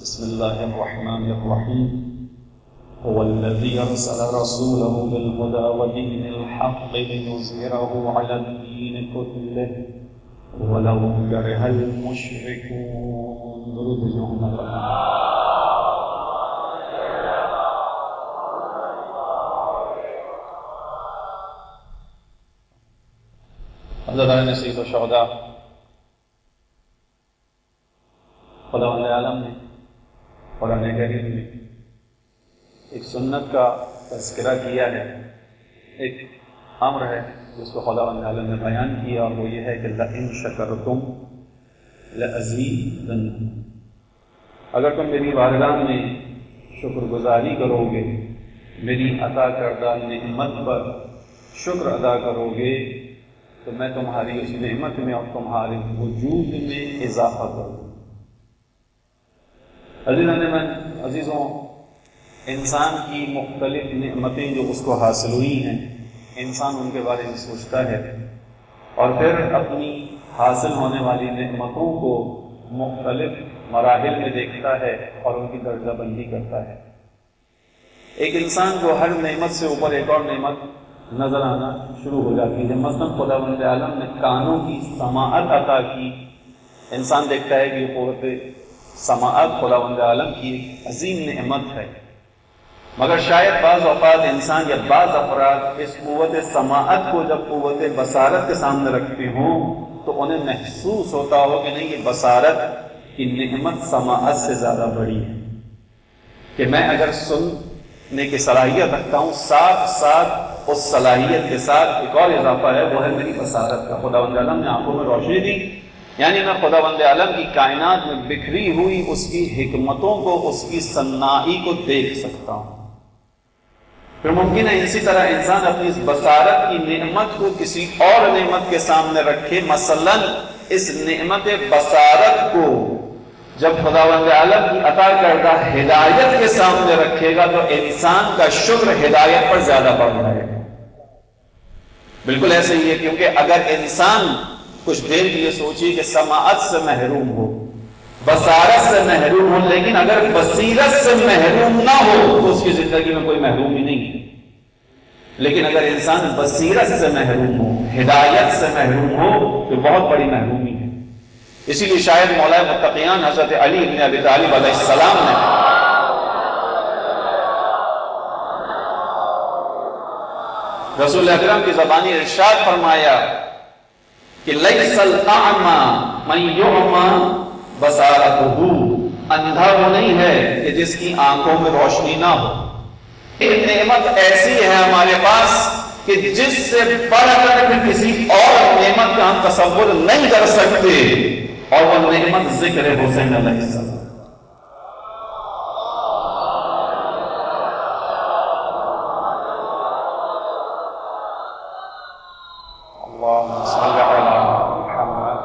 بسم الله الرحمن الرحيم. هو الذي أرسل رسوله بالهدى ودين الحق ليظهره على الدين كله ولو كره المشركون. درود جمهور حضرات سید الشہداء، خداوند عالم نے قرآن کریم میں ایک سنت کا تذکرہ کیا ہے، ایک امر ہے جس کو خداوند عالم نے بیان کیا، اور وہ یہ ہے کہ لئن شکرتم لأزیدنکم، اگر تم میری بارگاہ میں شکر گزاری کرو گے، میری عطا کردہ نعمت پر شکر ادا کرو گے، تو میں تمہاری اس نعمت میں اور تمہارے وجود میں اضافہ کروں. عزیزوں، انسان کی مختلف نعمتیں جو اس کو حاصل ہوئی ہیں، انسان ان کے بارے میں سوچتا ہے اور پھر اپنی حاصل ہونے والی نعمتوں کو مختلف مراحل میں دیکھتا ہے اور ان کی درجہ بندی کرتا ہے. ایک انسان کو ہر نعمت سے اوپر ایک اور نعمت نظر آنا شروع ہو جاتی ہے. مثلا خداوند عالم نے کانوں کی سماعت عطا کی. انسان دیکھتا ہے کہ قوت سماعت خداوند عالم کی ایک عظیم نعمت ہے، مگر شاید بعض اوقات انسان یا بعض افراد اس قوت سماعت کو جب قوت بصارت کے سامنے رکھتے ہوں تو انہیں محسوس ہوتا ہو کہ نہیں، یہ بصارت کی نعمت سماعت سے زیادہ بڑی ہے، کہ میں اگر سننے کی صلاحیت رکھتا ہوں، ساتھ ساتھ اس صلاحیت کے ساتھ ایک اور اضافہ ہے، وہ ہے میری بصارت کا. خداوند عالم نے آنکھوں میں روشنی دی، یعنی میں خداوند عالم کی کائنات میں بکھری ہوئی اس کی حکمتوں کو، اس کی صناعی کو دیکھ سکتا ہوں. پھر ممکن ہے اسی طرح انسان اپنی اس بصارت کی نعمت کو کسی اور نعمت کے سامنے رکھے. مثلا اس نعمت بصارت کو جب خداوند عالم کی عطا کردہ ہدایت کے سامنے رکھے گا تو انسان کا شکر ہدایت پر زیادہ بڑھ جائے گا. بالکل ایسے ہی ہے، کیونکہ اگر انسان کچھ دیر کے لیے سوچیے کہ سماعت سے محروم ہو، بصارت سے محروم ہو، لیکن اگر بصیرت سے محروم نہ ہو تو اس کی زندگی میں کوئی محرومی نہیں ہے. لیکن اگر انسان بصیرت سے محروم ہو، ہدایت سے محروم ہو تو بہت بڑی محرومی ہے. اسی لیے شاید مولا متقیان حضرت علی بن ابی طالب علیہ السلام نے رسول اکرم کی زبانی ارشاد فرمایا کہ لیس الاعمی من یعمی بصارتہ، اندھا وہ نہیں ہے کہ جس کی آنکھوں میں روشنی نہ ہو. ایک نعمت ایسی ہے ہمارے پاس کہ جس سے بڑھ کر کسی اور نعمت کا ہم تصور نہیں کر سکتے، اور وہ نعمت ذکر حسین علیہ السلام. اللہم صل علی محمد.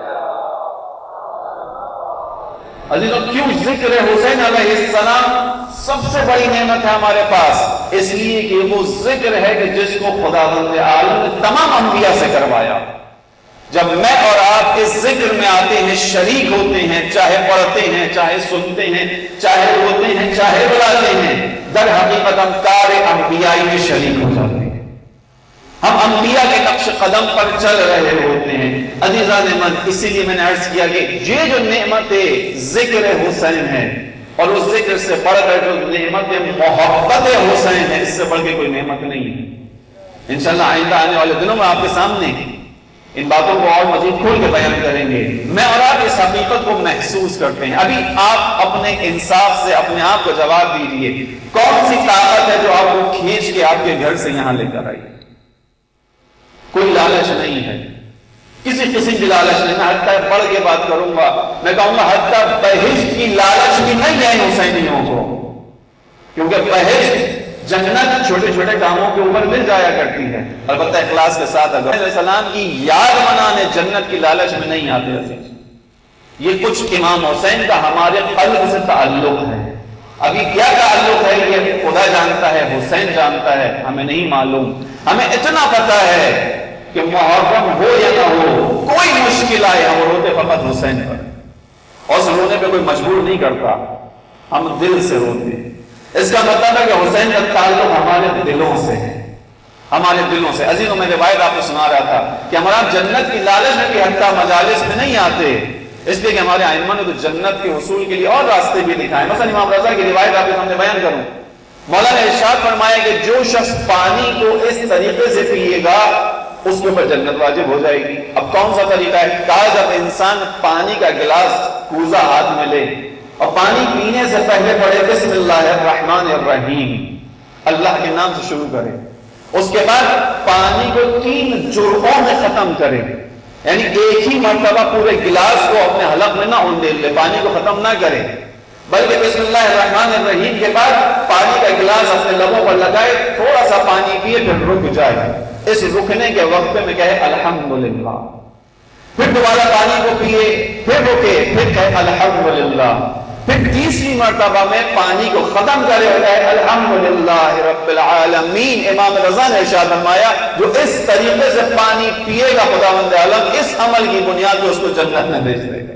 عزیزوں، کیوں ذکر حسین علیہ السلام سب سے بڑی نعمت ہے ہمارے پاس؟ اس لیے کہ وہ ذکر ہے کہ جس کو خداوند عالم نے تمام انبیاء سے کروایا. جب میں اور آپ اس ذکر میں آتے ہیں، شریک ہوتے ہیں، چاہے پڑھتے ہیں، چاہے سنتے ہیں، چاہے روتے ہیں، چاہے بلاتے ہیں، در حقیقت ہم کار انبیائی میں شریک ہو جاتے ہیں. ہم انبیاء کے نقش قدم پر چل رہے ہوتے ہیں. عزیزان من، اسی لیے میں نے عرض کیا کہ یہ جو نعمت ذکر حسین ہے، اور اس ذکر سے بڑھ کر جو نعمت محبت حسین ہے، اس سے بڑھ کے کوئی نعمت نہیں ہے. انشاءاللہ آئندہ آنے والے دنوں میں آپ کے سامنے ان باتوں کو اور مزید کھول کے بیان کریں گے. میں اور آپ اس حقیقت کو محسوس کرتے ہیں. ابھی آپ اپنے انصاف سے اپنے آپ کو جواب دیجئے، کون سی طاقت ہے جو آپ کو کھینچ کے آپ کے گھر سے یہاں لے کر آئی؟ کوئی لالچ نہیں ہے، کسی قسم کی لالچ نہیں. میں حتیٰ بڑھ کے بات کروں گا، میں کہوں گا حتیٰ بہشت کی لالچ بھی نہیں ہے حسینیوں کو، کیونکہ بہشت جنت چھوٹے چھوٹے کاموں کے اوپر مل جایا کرتی ہے، البتہ اخلاص کے ساتھ. اگر علیہ السلام کی یاد منانے جنت کی لالچ میں نہیں آتے. یہ کچھ امام حسین کا ہمارے قلب سے تعلق ہے. ابھی کیا تعلق ہے یہ خدا جانتا ہے، حسین جانتا ہے، ہمیں نہیں معلوم. ہمیں اتنا پتا ہے کہ محرم ہو یا نہ ہو، کوئی مشکل آئے ہم روتے فقط حسین پر، اور اس رونے پہ کوئی مجبور نہیں کرتا. ہم دل سے روتے ہیں. اس کا مطلب ہے کہ حسین کا تعلق ہمارے دلوں سے ہے، ہمارے دلوں سے. عزیزوں میں روایت آپ کو سنا رہا تھا کہ ہمارا جنت کی لالچ میں بھی حتیٰ مجالس میں نہیں آتے، اس لیے کہ ہمارے ائمہ نے تو جنت کے حصول کے لیے اور راستے بھی دکھائے. مثلا امام رضا کی روایت آپ کے سامنے بیان کروں. مولا نے ارشاد فرمایا کہ جو شخص پانی کو اس طریقے سے پیے گا اس کے اوپر جنت واجب ہو جائے گی. اب کون سا طریقہ ہے؟ کہا جب انسان پانی کا گلاس کوزہ ہاتھ میں لے اور پانی پینے سے پہلے پڑھے بسم اللہ الرحمن الرحیم، اللہ کے نام سے شروع کرے، اس کے بعد پانی کو 3 جرعوں میں ختم کرے، یعنی ایک ہی مرتبہ پورے گلاس کو اپنے حلق میں نہ اونڈیل لے، پانی کو ختم نہ کرے، بلکہ بسم اللہ الرحمن الرحیم کے بعد پانی کا گلاس اپنے لبوں پر لگائے، تھوڑا سا پانی پیے، پھر رک جائے. اس رکنے کے وقت میں کہے الحمدللہ، پھر دوبارہ پانی کو پیے، پھر رکے، پھر کہے الحمدللہ، پھر تیسری مرتبہ میں پانی کو ختم کرے اور کہے الحمدللہ رب العالمین. امام رضا نے ارشاد فرمایا جو اس طریقے سے پانی پیے گا خداوند عالم اس عمل کی بنیاد پہ اس کو جنت میں بھیج دے گا.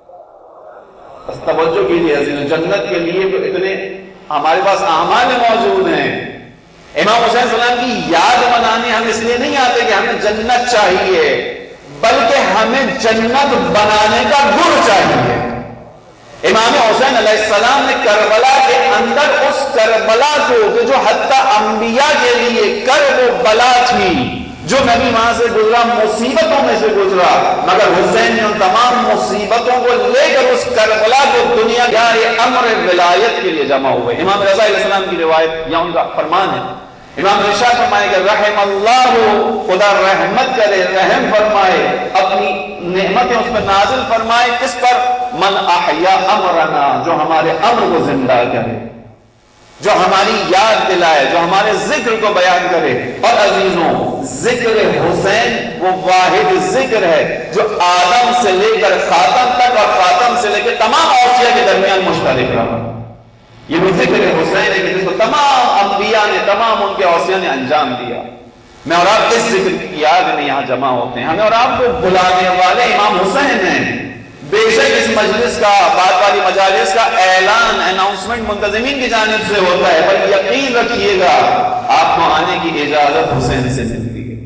بس توجہ کیجیے عزیزو، جنت کے لیے تو اتنے ہمارے پاس اعمال موجود ہیں. امام حسین السلام کی یاد منانے ہم اس لیے نہیں آتے کہ ہمیں جنت چاہیے، بلکہ ہمیں جنت بنانے کا گر چاہیے. امام حسین علیہ السلام نے کربلا کے اندر اس کربلا کو کہ جو حتی انبیاء کے لیے کرب و بلا تھی، جو نبی وہاں سے گزرا مصیبتوں میں سے گزرا، مگر حسین نے ان تمام مصیبتوں کو لے کر اس کربلا کو دنیا کے امر ولایت کے لیے جمع ہوئے. امام رضا علیہ السلام کی روایت یا ان کا فرمان ہے، امام ارشاد فرمائے کہ رحم اللہ، خدا رحمت کرے، رحم فرمائے، اپنی نعمتیں اس پر نازل فرمائے. کس پر؟ من احیا امرنا، جو ہمارے امر کو زندہ کرے، جو ہماری یاد دلائے، جو ہمارے ذکر کو بیان کرے. اور عزیزوں، ذکر حسین وہ واحد ذکر ہے جو آدم سے لے کر خاتم تک اور خاتم سے لے کر تمام اوصیاء کے درمیان مشترک رہا. یہ وہ ذکر حسین ہے کہ جس کو تمام انبیاء نے، تمام ان کے اوصیاء نے انجام دیا. میں اور آپ اس ذکر کی یاد میں یہاں جمع ہوتے ہیں. ہمیں اور آپ کو بلانے والے امام حسین ہیں. بے شک اس مجلس کا، بعد والی مجالس کا اعلان، اناؤنسمنٹ منتظمین کی جانب سے ہوتا ہے، پر یقین رکھیے گا آپ کو آنے کی اجازت حسین سے ملتی ہے.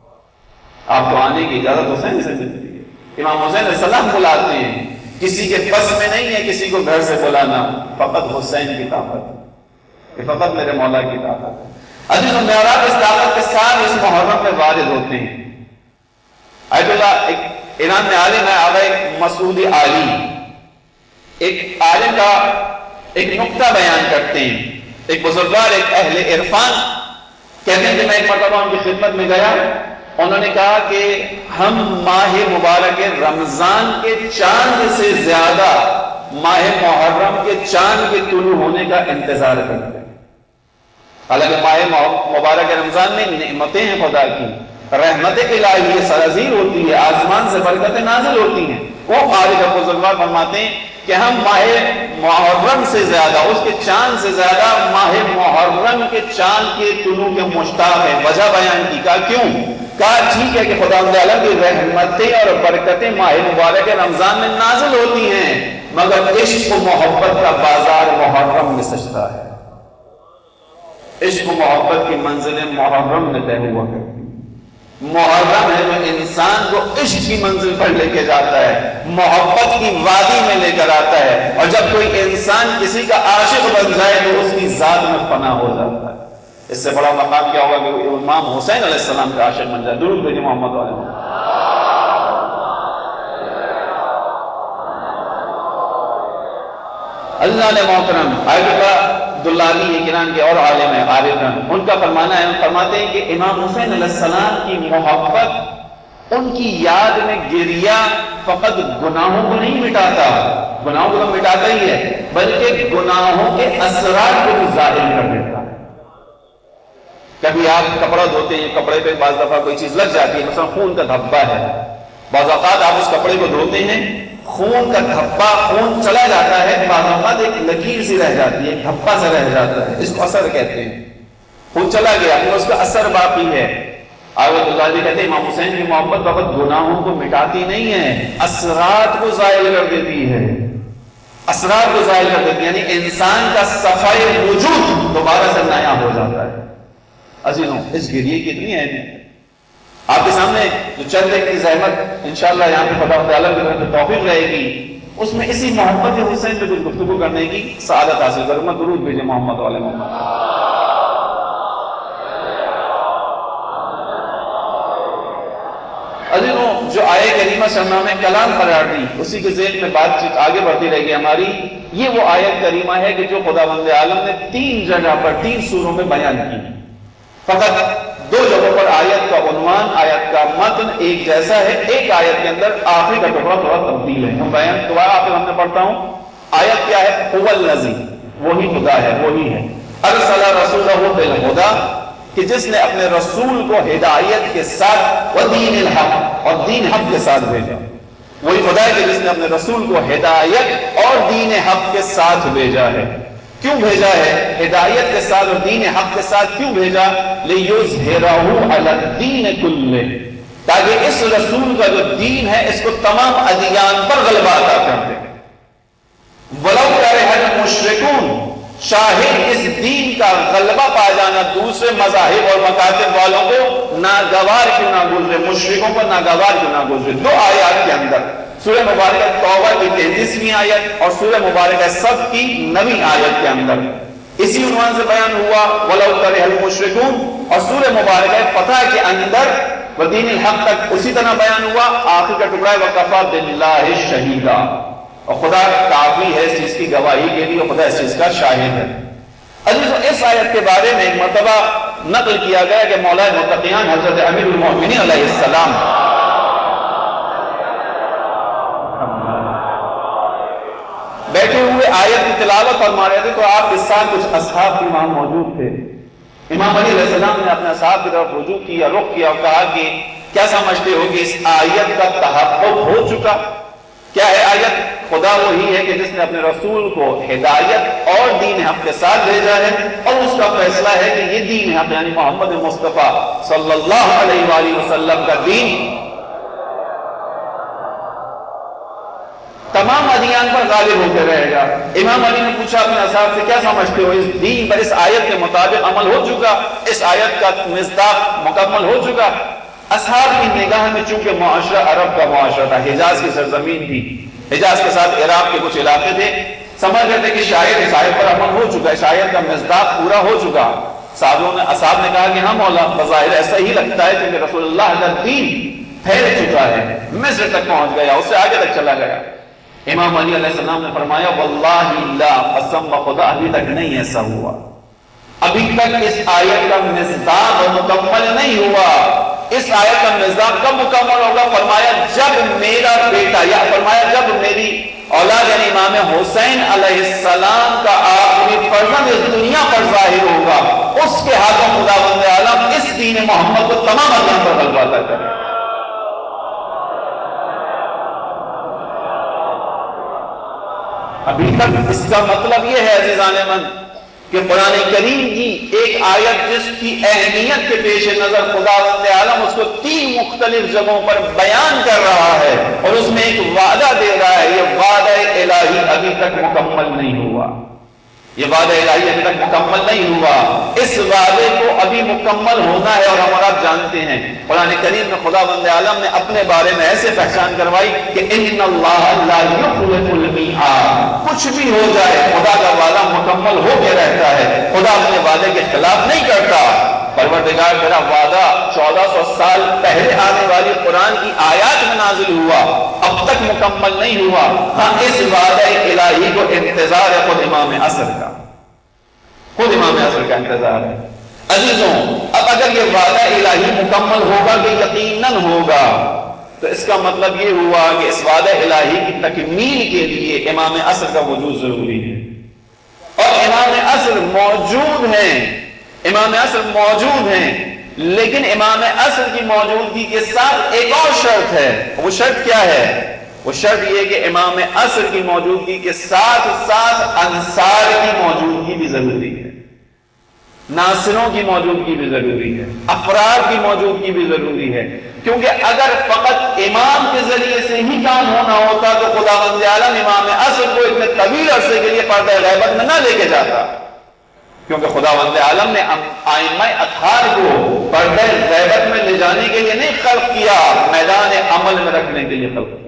آپ کو آنے کی اجازت حسین سے ملتی ہے. امام حسین علیہ السلام بلاتے ہیں، کسی کے بس میں نہیں ہے کسی کو گھر سے بلانا، فقط حسین کی طاقت ہے، فقط میرے مولا کی طاقت ہے. عزیز المعراج اس طاقت کے ساتھ اس محرم میں وارد ہوتے ہیں. آیت اللہ ایک ایران میں عالم ہے آغا مسعود عالی، ایک عالم کا ایک نقطہ بیان کرتے ہیں. ایک بزرگوار، ایک اہل عرفان کہتے ہیں کہ میں ایک مرتبہ ان کی خدمت میں گیا، انہوں نے کہا کہ ہم ماہ مبارک رمضان کے چاند سے زیادہ ماہ محرم کے چاند کے طلوع ہونے کا انتظار کرتے ہیں. حالانکہ ماہ مبارک رمضان میں نعمتیں ہیں خدا کی، رحمت الہی سرازیر ہوتی ہے، آسمان سے برکتیں نازل ہوتی ہیں. وہ عارف بزرگوار فرماتے ہیں کہ ہم ماہ محرم سے زیادہ، اس کے چاند سے زیادہ ماہ محرم کے چاند کے طلوع کے مشتاق ہیں. وجہ بیان کی، کہا کیوں؟ کہا ٹھیک ہے کہ خداوند عالم کی رحمتیں اور برکتیں ماہ مبارک رمضان میں نازل ہوتی ہیں، مگر عشق و محبت کا بازار محرم میں سجتا ہے. عشق و محبت کی منزلیں محرم میں طے ہوا کرتی. محرم ہے جو انسان کو عشق کی منزل پر لے کے جاتا ہے، محبت کی وادی میں لے کر آتا ہے. اور جب کوئی انسان کسی کا عاشق بن جائے تو اس کی ذات میں فنا ہو جاتا ہے. اس سے بڑا مقام کیا ہوگا کہ امام حسین علیہ السلام کا عاشق بن جائے. درود بھیجیے محمد علیہ. اللہ نے محترم آیت اللہ دلالی ایران کے اور عالم ہیں، عارفان، ان کا فرمانا ہے، فرماتے ہیں کہ امام حسین علیہ السلام کی محبت، ان کی یاد میں گریا فقط گناہوں کو نہیں مٹاتا، گناہوں کو تو مٹاتا ہی ہے، بلکہ گناہوں کے اثرات کو بھی ظاہر کر دیتا ہے. کبھی آپ کپڑا دھوتے ہیں، کپڑے پہ بعض دفعہ کوئی چیز لگ جاتی ہے، مثلا خون کا دھبا ہے، بعض اوقات آپ اس کپڑے کو دھوتے ہیں، خون کا دھبا، خون چلا جاتا ہے، بعض اوقات ایک لکیر سی رہ جاتی ہے، دھبا سا رہ جاتا ہے، اس کو اثر کہتے ہیں. خون چلا گیا لیکن اس کا اثر باقی ہے. آیت اللہ علیہ کہتے ہیں امام حسین کی محبت فقط گناہوں کو مٹاتی نہیں ہے، اثرات کو ظاہر کر دیتی ہے، اسرار کو ظاہر کر دیتی، یعنی انسان کا صفائے وجود دوبارہ سے نیا ہو جاتا ہے۔ عزیزوں، اس گریے کی اتنی اہمیت آپ کے سامنے جو چند ایک کی زحمت انشاءاللہ یہاں پہ خدا تعالیٰ کی طرف سے توفیق رہے گی، اس میں اسی محمد حسین پہ کچھ گفتگو کرنے کی سعادت حاصل کروں میں۔ درود بھیجے محمد والے محمد۔ عزیزوں، جو آیے کریمہ سے ہم نے کلام قرار دی، اسی کے ذیل میں بات چیت آگے بڑھتی رہے گی ہماری۔ یہ وہ آیت کریمہ ہے کہ جو خداوند عالم نے 3 جگہ پر 3 سوروں میں بیان کی، فقط 2 جگہوں پر آیت کا عنوان، آیت کا متن ایک جیسا ہے، ایک آیت کے اندر آخری کا ٹکڑا تھوڑا تبدیل ہے۔ ہم بیان دوبارہ آپ ہم نے پڑھتا ہوں، آیت کیا ہے؟ هو الذی، وہی خدا ہے، وہی ہے، ارسل رسولہ بالہدی، کہ جس نے اپنے رسول کو ہدایت کے ساتھ ودین الحق، اور دین حق کے ساتھ بھیجا۔ وہی خدا ہے کہ جس نے اپنے رسول کو ہدایت اور دین حق کے ساتھ بھیجا ہے۔ کیوں بھیجا ہے؟ ہدایت کے ساتھ اور دین حق کے ساتھ کیوں بھیجا؟ لِيُظْهِرَهُ عَلَى الدِّينِ كُلِّهِ، تاکہ اس رسول کا جو دین ہے اس کو تمام ادیان پر غلبہ عطا کر دے۔ وَلَوْ كَرِهَ الْمُشْرِكُونَ، شاہد اس دین کا غلبہ پا جانا دوسرے مذاہب اور مکاتب والوں کو ناگوار کیوں نہ گزرے، مشرکوں کو ناگوار کیوں نہ گزرے۔ 2 آیات کے اندر، سورہ مبارکہ توبہ کی 33ویں آیت اور سورہ مبارکہ صف کی 9ویں آیت کے اندر اسی عنوان سے بیان ہوا وَلَوْ كَرِهَ الْمُشْرِكُونَ، اور سورہ مبارکہ فتح کے اندر وَدِينِ الْحَقِّ تک اسی طرح بیان ہوا۔ آخر کا ٹکڑا ہے وَكَفَى بِاللَّهِ شَهِيدًا، اور خدا کافی ہے اس چیز کی گواہی کے لیے، خدا اس چیز کا شاہد ہے۔ عزیزو، اس آیت کے بارے میں ایک مرتبہ نقل کیا گیا کہ مولا متقیان حضرت امیر المؤمنین علیہ السلام بیٹھے ہوئے آیت کی تلاوت فرما رہے تھے، تو آپ کے ساتھ کچھ اصحاب بھی وہاں موجود تھے۔ امام علی علیہ السلام نے اپنے اصحاب کی طرف رجوع کیا، رخ کیا اور کہا کہ کیا سمجھتے ہو کہ اس آیت کا تحقق ہو چکا؟ کیا ہے آیت؟ خدا وہی ہے کہ جس نے اپنے رسول کو ہدایت اور دین حق کے ساتھ بھیجا ہے، اور اس کا فیصلہ ہے کہ یہ دین حق یعنی محمد مصطفیٰ صلی اللہ علیہ وآلہ وسلم کا دین تمام ادیان پر غالب ہو کے رہے گا۔ امام علی نے پوچھا اپنے اصحاب سے کیا سمجھتے ہو اس دین پر، اس آیت کے مطابق عمل ہو چکا، اس آیت کا مصداق مکمل ہو چکا؟ اصحاب کی نگاہ میں چونکہ معاشرہ عرب کا معاشرہ تھا، حجاز کی سرزمین تھی، حجاز کے ساتھ عراق کے کچھ علاقے تھے، سمجھ رہے تھے کہ شاید اس آیت پر عمل ہو چکا، اس آیت کا مصداق پورا ہو چکا۔ اصحاب نے کہا کہ ہاں مولا، بظاہر ایسا ہی لگتا ہے کہ رسول اللہ کا دین پھیل چکا ہے، مصر تک پہنچ گیا، اس سے آگے تک چلا گیا۔ امام علی علیہ السلام نے فرمایا واللہ لا، قسم بخدا ابھی تک نہیں ایسا ہوا، ابھی تک اس آیت کا مصداق مکمل نہیں ہوا۔ اس آیت کا مصداق کب مکمل ہوگا؟ فرمایا جب میرا بیٹا، یا فرمایا جب میری اولاد یعنی امام حسین علیہ السلام کا آخری فرزند اس دنیا پر ظاہر ہوگا، اس کے ہاتھوں خداوند عالم اس دین محمد کو تمام ادیان پر غلبہ عطا کرے۔ ابھی تک اس کا مطلب یہ ہے عزیزان من کہ قرآن کریم کی ایک آیت جس کی اہمیت کے پیش نظر خداوند عالم اس کو 3 مختلف جگہوں پر بیان کر رہا ہے اور اس میں ایک وعدہ دے رہا ہے، یہ وعدہ الہی ابھی تک مکمل نہیں ہوا، یہ وعدہ الہی ابھی تک مکمل نہیں ہوا، اس وعدے کو ابھی مکمل ہونا ہے۔ اور ہم اور آپ جانتے ہیں قرآن کریم میں خداوند عالم نے اپنے بارے میں ایسے پہچان کروائی کہ ان اللہ لا یخلف المیعاد، کچھ بھی ہو جائے خدا کا وعدہ مکمل ہو کے رہتا ہے، خدا اپنے وعدے کے خلاف نہیں کرتا۔ پروردگار میرا وعدہ 1400 سال پہلے آنے والی قرآن کی آیات میں نازل ہوا، اب تک مکمل نہیں ہوا۔ ہاں اس وعدہ الہی کو انتظار ہے خود امام عصر کا، خود امام عصر کا انتظار ہے۔ عزیزوں، اب اگر یہ وعدہ الہی مکمل ہوگا کہ یقیناً ہوگا، تو اس کا مطلب یہ ہوا کہ اس وعدہ الہی کی تکمیل کے لیے امام عصر کا وجود ضروری ہے، اور امام عصر موجود ہیں، امام عصر موجود ہیں، لیکن امام عصر کی موجودگی کے ساتھ ایک اور شرط ہے۔ وہ شرط کیا ہے؟ وہ شرط یہ کہ امام عصر کی موجودگی کے ساتھ ساتھ انصار کی موجودگی بھی ضروری ہے۔ ناصروں کی موجودگی بھی ضروری ہے، افراد کی موجودگی بھی ضروری ہے، کیونکہ اگر فقط امام کے ذریعے سے ہی کام ہونا ہوتا تو خداوند عالم امام عصر کو اتنے طویل عرصے کے لیے پردہ غیبت میں نہ لے کے جاتا، کیونکہ خداوند عالم نے ائمہ اطہار کو پردہ غیبت میں لے جانے کے لیے نہیں خلق کیا، میدان عمل میں رکھنے کے لیے خلق کیا۔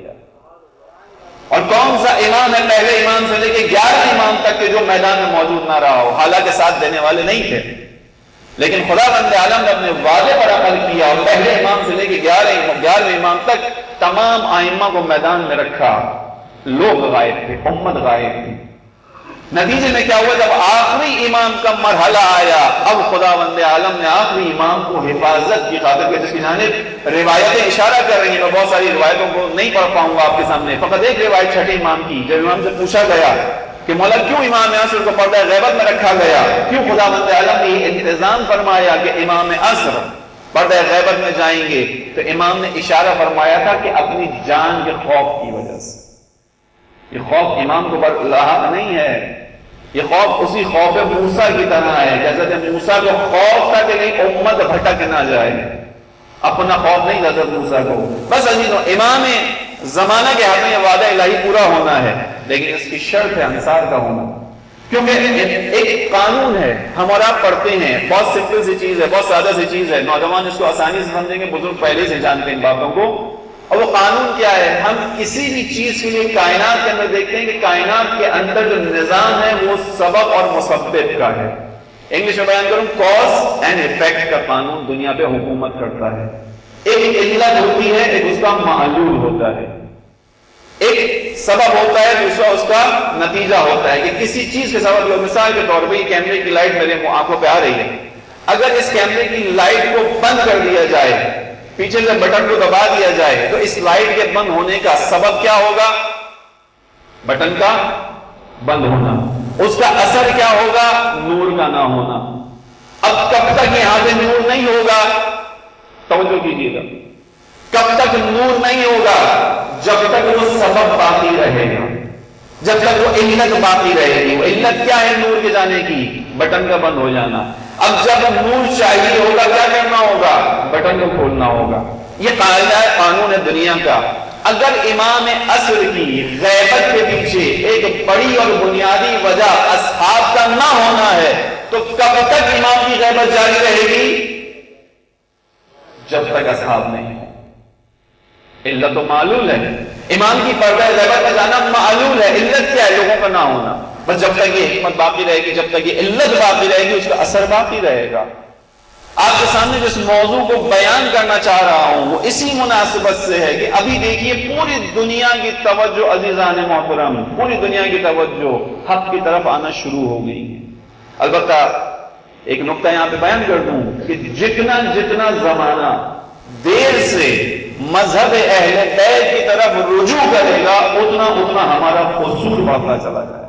اور کون سا امام ہے پہلے امام سے لے کے 11 امام تک کے جو میدان میں موجود نہ رہا ہو، حالانکہ ساتھ دینے والے نہیں تھے، لیکن خداوند عالم نے اپنے وعدے پر عمل کیا اور پہلے امام سے لے کے 11ویں امام تک تمام ائمہ کو میدان میں رکھا۔ لوگ غائب تھے، امت غائب تھی، نتیجے میں کیا ہوا؟ جب آخری امام کا مرحلہ آیا، اب خداوند عالم نے آخری امام کو حفاظت کی خاطر کے، جس کی جانب روایتیں اشارہ کر رہی ہیں، میں بہت ساری روایتوں کو نہیں پڑھ پاؤں گا آپ کے سامنے، فقط ایک روایت چھٹے امام کی، جب امام سے پوچھا گیا کہ مولا کیوں امام عصر کو پردہ غیبت میں رکھا گیا، کیوں خداوند عالم نے یہ انتظام فرمایا کہ امام عصر پردہ غیبت میں جائیں گے، تو امام نے اشارہ فرمایا تھا کہ اپنی جان کے خوف کی وجہ سے۔ یہ خوف امام کو لاحق نہیں ہے، یہ خوف اسی خوف موسیٰ کی طرح ہے، جیسا کہ موسیٰ کو خوف تھا کہ نہیں امت بھٹک نہ جائے، اپنا خوف نہیں حضرت موسیٰ کو۔ بس عزیزوں، امام زمانہ کے ہاتھ میں یہ وعدہ الہی پورا ہونا ہے، لیکن اس کی شرط ہے انصار کا ہونا، کیونکہ ایک قانون ہے، ہم اور آپ پڑھتے ہیں، بہت سمپل سی چیز ہے، بہت سادہ سی چیز ہے، نوجوان اس کو آسانی سے سمجھیں گے، بزرگ پہلے سے جانتے ہیں ان باتوں کو۔ اور وہ قانون کیا ہے؟ ہم کسی بھی چیز کے لیے کائنات کے اندر دیکھتے ہیں کہ کائنات کے اندر جو نظام ہے وہ سبب اور مسبب کا ہے۔ انگلش میں بیان کروں، کاز اینڈ ایفیکٹ کا قانون دنیا پہ حکومت کرتا ہے۔ ایک علت ہوتی ہے، ایک اس کا معلول ہوتا ہے، ایک سبب ہوتا ہے، دوسرا اس کا نتیجہ ہوتا ہے کہ کسی چیز کے سبب لوگ، مثال کے طور پہ کیمرے کی لائٹ میرے آنکھوں پہ آ رہی ہے، اگر اس کیمرے کی لائٹ کو بند کر دیا جائے، پیچھے سے بٹن کو دبا دیا جائے، تو اس لائٹ کے بند ہونے کا سبب کیا ہوگا؟ بٹن کا بند ہونا۔ اس کا اثر کیا ہوگا؟ نور کا نہ ہونا۔ اب کب تک یہاں سے نور نہیں ہوگا؟ توجہ کیجیے گا، کب تک نور نہیں ہوگا؟ جب تک وہ سبب باقی رہے گا، جب تک وہ علت باقی رہے گی۔ وہ علت کیا ہے نور کے جانے کی؟ بٹن کا بند ہو جانا۔ اب جب نور چاہیے ہوگا کیا کرنا ہوگا؟ بٹن کو کھولنا ہوگا۔ یہ قاعدہ ہے، قانون ہے دنیا کا۔ اگر امام عصر کی غیبت کے پیچھے ایک بڑی اور بنیادی وجہ اصحاب کا نہ ہونا ہے، تو کب تک امام کی غیبت جاری رہے گی؟ جب تک اصحاب نہیں ہو۔ علت تو معلول ہے، امام کی پردہ غیبت میں جانا معلول ہے، علت کیا ہے؟ لوگوں کا نہ ہونا۔ بس جب تک یہ حکمت باقی رہے گی، جب تک یہ علت باقی رہے گی، اس کا اثر باقی رہے گا۔ آپ کے سامنے جس موضوع کو بیان کرنا چاہ رہا ہوں وہ اسی مناسبت سے ہے کہ ابھی دیکھیے پوری دنیا کی توجہ، عزیزان محترم، پوری دنیا کی توجہ حق کی طرف آنا شروع ہو گئی ہے۔ البتہ ایک نقطہ یہاں پہ بیان کر دوں کہ جتنا زمانہ دیر سے مذہب اہل بیت کی طرف رجوع کرے گا، اتنا ہمارا قصور بڑھتا چلا جائے گا۔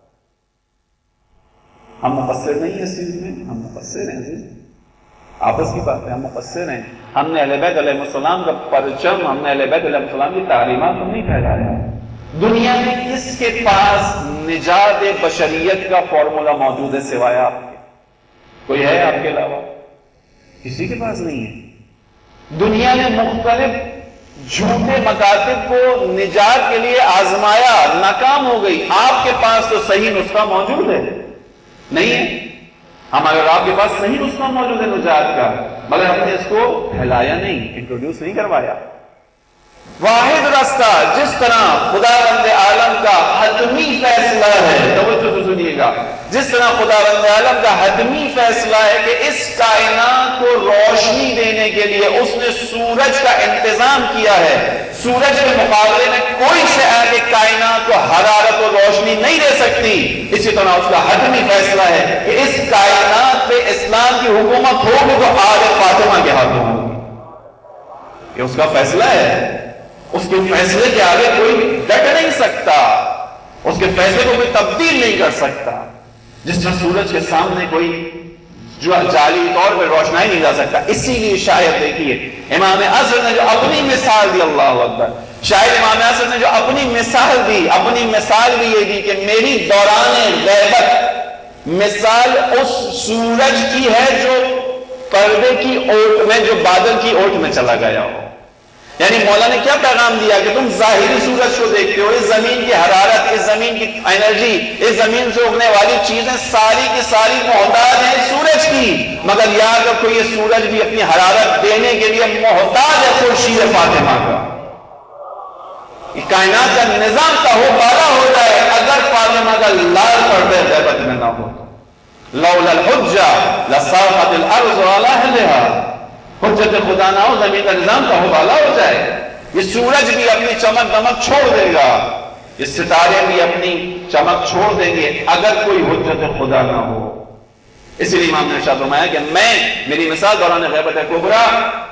ہم مقصر نہیں ہیں اس چیز میں، ہم مقصر ہیں عزیز، آپس کی بات ہے، ہم مقصر ہیں۔ ہم نے اہل بیت علیہ السلام کا پرچم، ہم نے اہل بیت علیہ السلام کی تعلیمات ہم نہیں پھیلایا۔ دنیا میں کس کے پاس نجات بشریت کا فارمولا موجود ہے سوائے آپ کے؟ کوئی ہے آپ کے علاوہ؟ کسی کے پاس نہیں ہے۔ دنیا نے مختلف جھوٹے مکاتب کو نجات کے لیے آزمایا، ناکام ہو گئی۔ آپ کے پاس تو صحیح نسخہ موجود ہے نہیں ہے؟ ہمارے آپ کے پاس صحیح نسخہ موجود ہے نجات کا، مگر ہم نے اس کو پھیلایا نہیں، انٹروڈیوس نہیں کروایا۔ واحد راستہ جس طرح خداوند عالم کا حتمی فیصلہ ہے، توجہ سے سنیے گا، جس طرح خداوند عالم کا حتمی فیصلہ ہے کہ اس کائنات کو روشنی دینے کے لیے اس نے سورج کا انتظام کیا ہے، سورج کے مقابلے میں کوئی شے ہے کہ کائنات کو حرارت و روشنی نہیں دے سکتی، اسی طرح اس کا حتمی فیصلہ ہے کہ اس کائنات پہ اسلام کی حکومت ہوگی تو آل فاطمہ کے ہاتھوں ہوگی۔ یہ اس کا فیصلہ ہے، اس کے فیصلے کے آگے کوئی ڈٹ نہیں سکتا، اس کے فیصلے کو کوئی تبدیل نہیں کر سکتا۔ جس طرح سورج کے سامنے کوئی جو جعلی طور پہ روشنائی نہیں جا سکتا، اسی لیے شاید دیکھیے امام عصر نے جو اپنی مثال دی، اللہ اکبر، شاید امام عصر نے جو اپنی مثال دی، اپنی مثال بھی یہ دی کہ میری دوران غیبت، مثال اس سورج کی ہے جو پردے کی اوٹ میں، جو بادل کی اوٹ میں چلا گیا ہو. یعنی مولا نے کیا پیغام دیا کہ تم ظاہری سورج کو دیکھتے ہو، اس زمین کی حرارت، اس زمین کی انرجی، اس زمین سے اگنے والی چیزیں ساری کی ساری محتاج ہیں سورج کی، مگر یاد رکھو یہ سورج بھی اپنی حرارت دینے کے لیے محتاج ہے خورشید فاطمہ کا. کائنات کا نظام کا ہو بالا ہو جائے اگر فاطمہ کا لال پردے غیبت میں نہ ہو تو. لولا الحجہ لصاخت الارض علی اہلہا، حجت خدا نہ ہو زمین کا نظام کا ہو بالا ہو جائے. یہ سورج بھی اپنی چمک دمک چھوڑ دے گا، یہ ستارے بھی اپنی چمک چھوڑ دیں گے اگر کوئی حجت خدا نہ ہو. اسی لیے امام نے ارشاد فرمایا کہ میری مثال دوران غیبت کبریٰ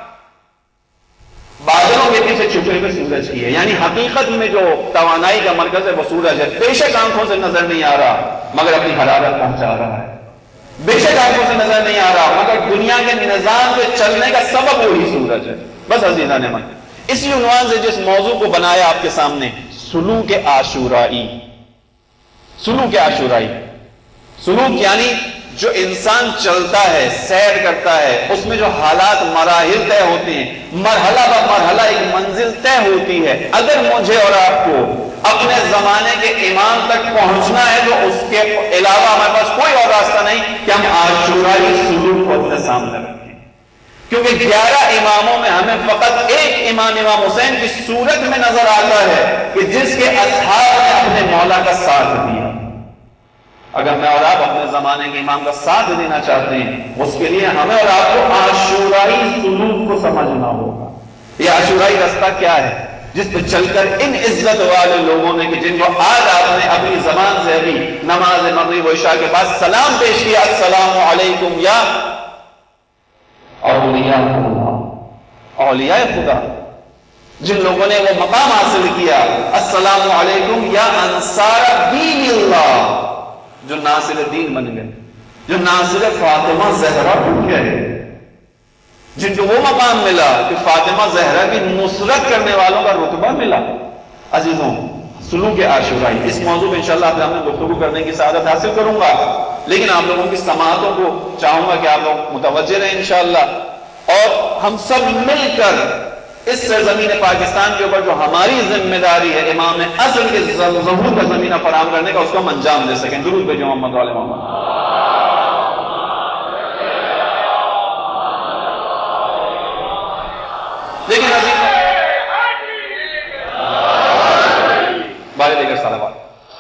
بادلوں کے پیچھے چھپے ہوئے سورج کی ہے. یعنی حقیقت میں جو توانائی کا مرکز ہے وہ سورج ہے. بے شک آنکھوں سے نظر نہیں آ رہا مگر اپنی حرارت پہنچا رہا ہے. بے شک آنکھوں سے نظر نہیں آ رہا مگر دنیا کے نظام کے چلنے کا سبب وہی سورج ہے. بس عزیزان من، اسی عنوان سے جس موضوع کو بنایا آپ کے سامنے، سلوک عاشورائی. سلوک عاشورائی، سلوک یعنی جو انسان چلتا ہے، سیر کرتا ہے، اس میں جو حالات مراحل طے ہوتے ہیں، مرحلہ بہ مرحلہ ایک منزل طے ہوتی ہے. اگر مجھے اور آپ کو اپنے زمانے کے امام تک پہنچنا ہے تو اس کے علاوہ ہمارے پاس کوئی اور راستہ نہیں کہ ہم عاشورائی سلوک کو اپنے سامنے رکھیں. کیونکہ 11 اماموں میں ہمیں فقط ایک امام حسین کی صورت میں نظر آتا ہے کہ جس کے اصحاب نے اپنے مولا کا ساتھ دیا. اگر میں اور آپ اپنے زمانے کے امام کا ساتھ دینا چاہتے ہیں اس کے لیے ہمیں اور آپ کو عاشورائی سلوک کو سمجھنا ہوگا. یہ عاشورائی رستہ کیا ہے جس پہ چل کر ان عزت والے لوگوں نے کہ جن کو آج آپ نے اپنی زبان سے ابھی نماز مغرب و عشاء کے بعد سلام پیش کیا، السلام علیکم یا اولیاء اللہ، اولیاء خدا، جن لوگوں نے وہ مقام حاصل کیا، السلام علیکم یا انصار دین اللہ، جو ناصر دین بن گئے، جو ناصر فاطمہ زہرا بن گئے، جن کو وہ مقام ملا کہ فاطمہ زہرا کی نصرت کرنے والوں کا رتبہ ملا. عزیزوں، سلوک عاشورائی، اس موضوع پہ انشاءاللہ آپ میں گفتگو کرنے کی سعادت حاصل کروں گا، لیکن آپ لوگوں کی سماعتوں کو چاہوں گا کہ آپ لوگ متوجہ رہیں انشاءاللہ، اور ہم سب مل کر اس سرزمین پاکستان کے اوپر جو ہماری ذمہ داری ہے امام اصل کے ظہور کا زمینہ فراہم کرنے کا، اس کو ہم انجام دے سکیں. درود بھیجو محمد وعلی محمد. لیکن بارے لے کر صلوات.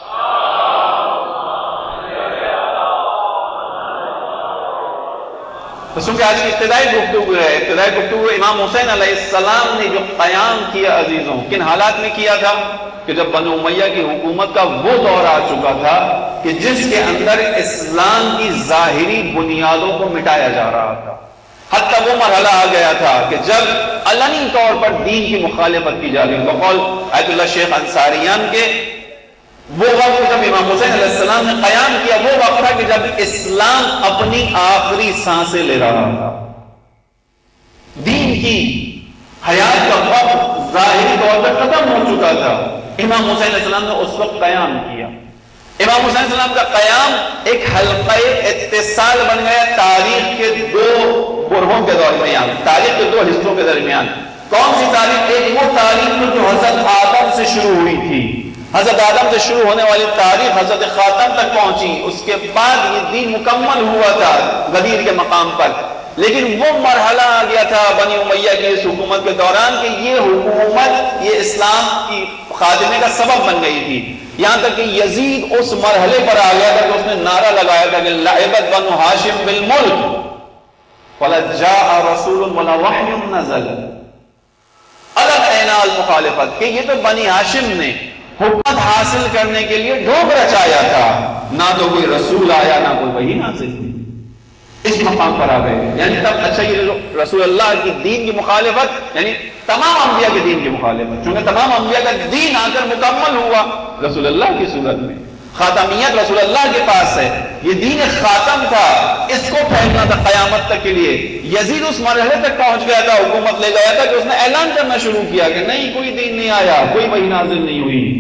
تو چونکہ آج کی ابتدائی گفتگو ہے، ابتدائی گفتگو امام حسین علیہ السلام نے جو قیام کیا عزیزوں، کن حالات میں کیا تھا کہ جب بنو امیہ کی حکومت کا وہ دور آ چکا تھا کہ جس کے اندر اسلام کی ظاہری بنیادوں کو مٹایا جا رہا تھا. حتیٰ وہ مرحلہ آ گیا تھا کہ جب علنی طور پر دین کی مخالفت کی جا رہی، بقول آیت اللہ شیخ انصاریان کے، وہ وقت جب امام حسین علیہ السلام نے قیام کیا وہ وقت تھا کہ جب اسلام اپنی آخری سانسیں لے رہا تھا. دین کی حیات کا وقت ظاہری طور پر ختم ہو چکا تھا. امام حسین علیہ السلام نے اس وقت قیام کیا. امام حسین علیہ السلام کا قیام ایک حلقہ اتصال بن گیا تاریخ کے دو گروہوں کے درمیان، تاریخ کے دو حصوں کے درمیان. کون سی تاریخ؟ ایک وہ تاریخ جو حضرت آدم سے شروع ہوئی تھی، حضرت آدم سے شروع ہونے والی تاریخ حضرت خاتم تک پہنچی، اس کے بعد یہ دین مکمل ہوا تھا غدیر کے مقام پر. لیکن وہ مرحلہ آ گیا تھا بنی امیہ کی اس حکومت کے دوران کہ یہ حکومت یہ اسلام کی خاتمے کا سبب بن گئی تھی. یہاں تک کہ یزید اس مرحلے پر آ گیا تھا کہ اس نے نعرہ لگایا تھا کہ لعبت بنو ہاشم بالملک فَلَجَّاءَ رَسُولٌ وَلَا وَحْيٌ نَزَلَ. الگ اینا المخالفت کہ یہ تو بنی ہاشم نے حکومت حاصل کرنے کے لیے ڈھونگ رچایا تھا، نہ تو کوئی رسول آیا نہ کوئی وحی نازل ہوئی. اس مقام پر آ گئے. یعنی تب اچھا یہ رسول اللہ کی دین کی مخالفت یعنی تمام انبیاء کے دین کی مخالفت، چونکہ تمام انبیاء کا دین آ کر مکمل ہوا رسول اللہ کی صورت میں. خاتمیت رسول اللہ کے پاس ہے، یہ دین خاتم تھا، اس کو پھیلنا تھا قیامت تک کے لیے. یزید اس مرحلے تک پہنچ گیا تھا، حکومت لے گیا تھا کہ اس نے اعلان کرنا شروع کیا کہ نہیں کوئی دین نہیں آیا، کوئی وحی نازل نہیں ہوئی.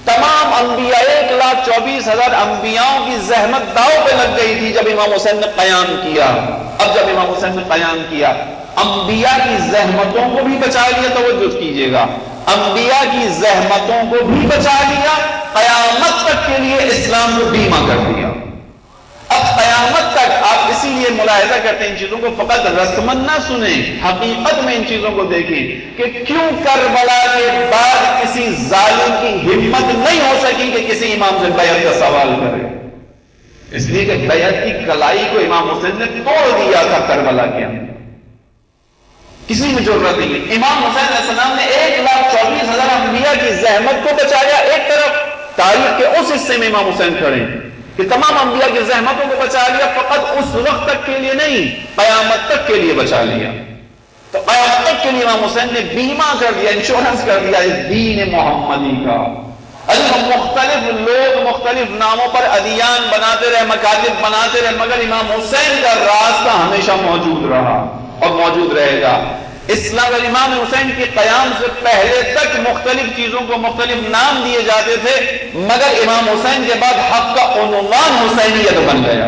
تمام انبیاء 1,24,000 انبیاءوں کی زحمت داؤ پہ لگ گئی تھی جب امام حسین نے قیام کیا. اب جب امام حسین نے قیام کیا، انبیاء کی زحمتوں کو بھی بچا لیا. توجہ کیجئے گا، انبیاء کی زحمتوں کو بھی بچا لیا، قیامت تک کے لیے اسلام کو بیمہ کر دیا. اب قیامت تک آپ اسی لیے ملاحظہ کرتے ہیں ان چیزوں کو فقط رسمن نہ سنیں، حقیقت میں ان چیزوں کو دیکھیں کہ کیوں کربلا کے بعد کسی ظالم کی ہمت نہیں ہو سکی کہ کسی امام سے بیعت کا سوال کرے. اس لیے کہ بیعت کی کلائی کو امام حسین نے توڑ دیا تھا کربلا کے اندر. کسی میں ضرورت نہیں. امام حسین علیہ السلام نے 1,24,000 انبیاء کی زحمت کو بچایا. ایک طرف تاریخ کے اس حصے میں امام حسین کھڑے ہیں کہ تمام انبیاء کی زحمتوں کو بچا لیا، فقط اس وقت تک کے لیے نہیں، قیامت تک کے لیے بچا لیا. تو قیامت تک کے لیے امام حسین نے بیمہ کر دیا، انشورنس کر دیا اس دین محمدی کا. مختلف لوگ مختلف ناموں پر ادیان بناتے رہے، مکاتب بناتے رہے، مگر امام حسین کا راستہ ہمیشہ موجود رہا اور موجود رہے گا. اسلام اور امام حسین کے قیام سے پہلے تک مختلف چیزوں کو مختلف نام دیے جاتے تھے، مگر امام حسین کے بعد حق کا عنوان حسینیت بن گیا.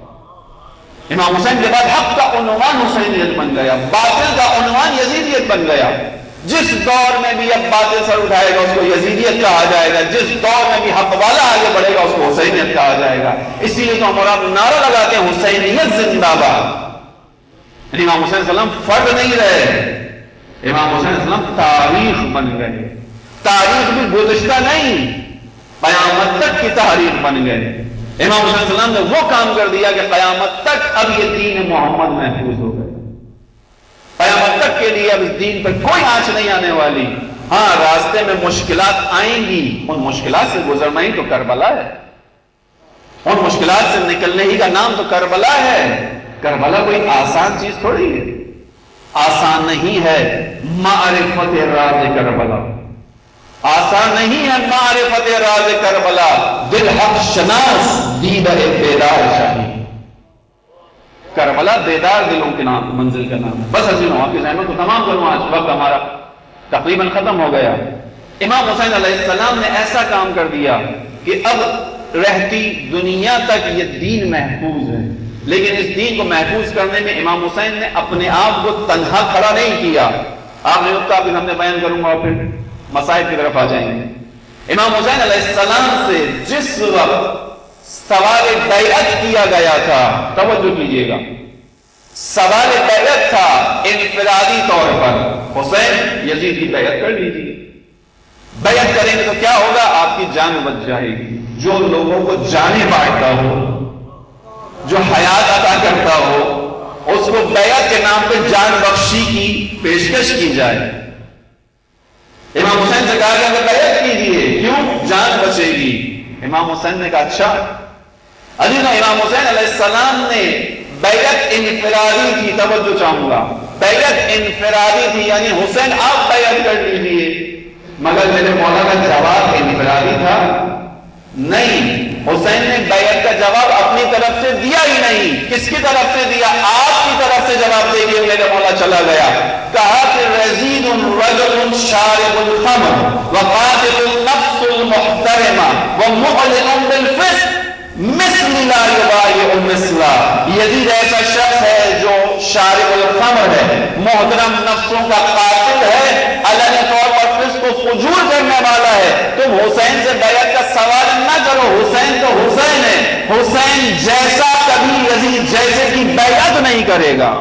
امام حسین کے بعد حق کا عنوان حسینیت بن گیا، باطل کا عنوان یزیدیت بن گیا. جس دور میں بھی اب باطل سر اٹھائے گا اس کو یزیدیت کہا جائے گا، جس دور میں بھی حق والا آگے بڑھے گا اس کو حسینیت کہا جائے گا. اسی لیے تو ہم نعرہ لگاتے ہیں حسینیت زندہ باد. امام حسین صلی اللہ علیہ وسلم فرد نہیں رہے، امام حسین صلی اللہ علیہ وسلم تاریخ بن گئے. تاریخ بھی گزشتہ نہیں، قیامت تک کی تاریخ بن گئے. امام حسین صلی اللہ علیہ وسلم نے وہ کام کر دیا کہ قیامت تک اب یہ دین محمد محفوظ ہو گئے. قیامت تک کے لیے اب اس دین پر کوئی آنچ نہیں آنے والی. ہاں راستے میں مشکلات آئیں گی، ان مشکلات سے گزرنا ہی تو کربلا ہے. ان مشکلات سے نکلنے ہی کا نام تو کربلا ہے. کربلا کوئی آسان چیز تھوڑی ہے، آسان نہیں ہے. معرفت راز کربلا آسان نہیں ہے. معرفت راز کربلا دل حق شناس دیدہ بیدار شاہی. کربلا بیدار دلوں کے نام منزل کا نام. بس عزیزوں آپ کی ذہنوں کو تمام کروں، آج وقت ہمارا تقریباً ختم ہو گیا. امام حسین علیہ السلام نے ایسا کام کر دیا کہ اب رہتی دنیا تک یہ دین محفوظ ہے. لیکن اس دین کو محفوظ کرنے میں امام حسین نے اپنے آپ کو تنہا کھڑا نہیں کیا. آپ نے نقطہ بھی ہم نے بیان کروں گا اور پھر مسائل کی طرف آ جائیں گے. امام حسین علیہ السلام سے جس وقت سوال بیعت کیا گیا تھا، توجہ کیجئے گا، سوال بیعت تھا انفرادی طور پر. حسین یزید کی بیعت کر لیجیے. بیعت کریں گے تو کیا ہوگا؟ آپ کی جان بچ جائے گی. جو لوگوں کو جانیں بانٹتا ہو، جو حیات عطا کرتا ہو، اس کو بیعت کے نام پہ جان بخشی کی پیشکش کی جائے. امام حسین سے کہا کہ اگر بیعت کیجیے، کیوں؟ جان بچے گی. امام حسین نے کہا اچھا. عزیزوں امام حسین علیہ السلام نے بیعت انفرادی تھی، توجہ چاہوں گا، بیعت انفرادی تھی، یعنی حسین آپ بیعت کر لیجیے. مگر میرے مولا کا جواب انفرادی تھا نہیں. حسین نے بیعت کا جواب اپنی طرف سے دیا ہی نہیں. کس کی طرف سے دیا؟ آپ کی طرف سے جواب دے کے میرے مولا چلا گیا. کہا کہ رزید رجل شارب الخمر وقاتل النفس المحترمہ ومعلن بالفسق مثل لا یبایع مثلا. یزید ایسا شخص ہے جو شارب الخمر ہے، محترم نفسوں کا قاتل ہے، علنی طور پر فسق و فجور کرنے والا ہے. تم حسین سے بیعت کا سوال نہ کرو، حسین تو حسین ہے. حسین جیسا کبھی یزید جیسے کی بیعت نہیں کرے گا.